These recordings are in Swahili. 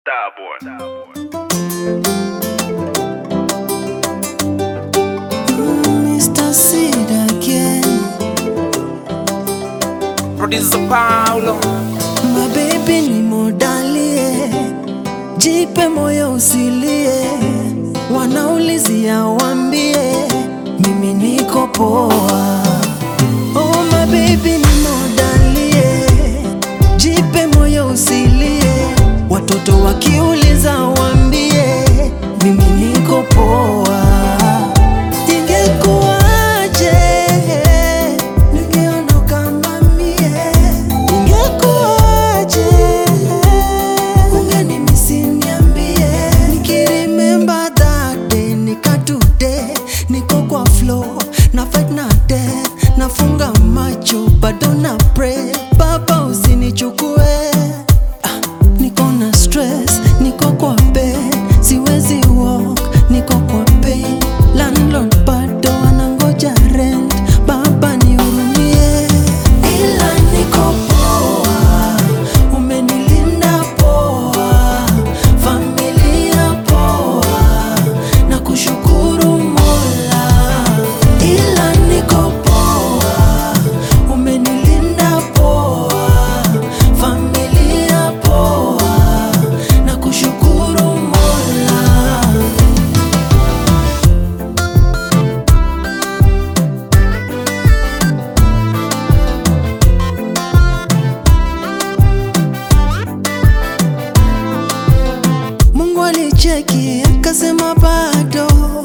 Starboy. Mr. Sid again. Producer Paulo. My baby ni modalie, jipe moyo usilie, wanaulizia wambie, mimi niko poa. Oh my baby ni modalie, jipe moyo usilie, watoto wakiuliza wambie, mimi niko poa. Ingekuwaje ningeondoka mamie, ingekuwaje ungenimisi niambie. Nikiremember that day, nika today, niko kwa flow, na fight na death, nafunga macho bado na pray, Baba usinichukue. Niko na stress, niko kwa bed, siwezi walk, niko kwa pain, landlord bado anangoja rent, Baba nihurumie. Ila niko poa, umenilinda poa, familia poa, na kushukuru Mola. Ila niko poa, umenilinda poa, familia poa, na kushukuru Mola. Mungu alicheki akasema bado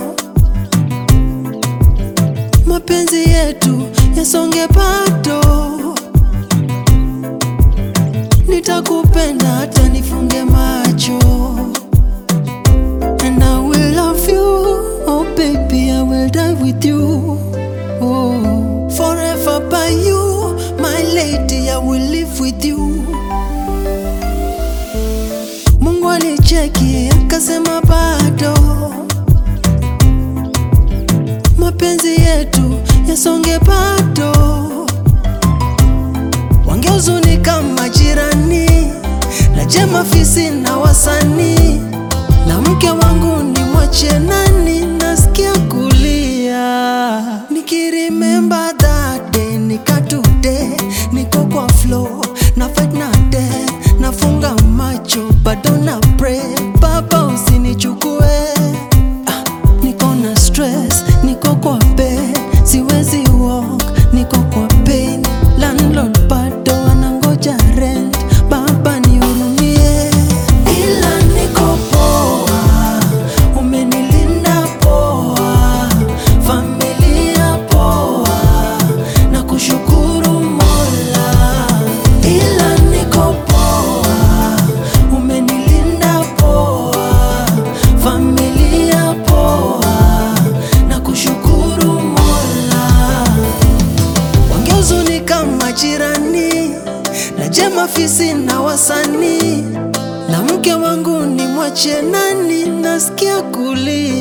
mapenzi yetu yasonge bado, nitakupenda hata nifunge macho, and I will love you, oh baby I will die with you, oh forever by you, my lady I will live with you. Mungu alicheki akasema bado mapenzi yetu yasonge bado, wangehuzunika majirani, na je mafisi na wasanii, na mke wangu ni mwache nani, nasikia kulia. Nikiremember that day, nika today, niko kwa flow, na fight na death, nafunga macho bado na pray, Baba usinichukue. Niko na stress, niko kwa bed, siwezi walk, niko kwa pain, landlord bado anangoja rent, Baba nihurumie. Ila niko poa, umenilinda poa, familia poa, na kushukuru Mola. Ila niko poa, umenilinda poa, familia poa, na kushukuru Mola. Wangehuzunika majirani, na je mafisi na wasanii, na mke wangu ni mwache nani, nasikia kulia.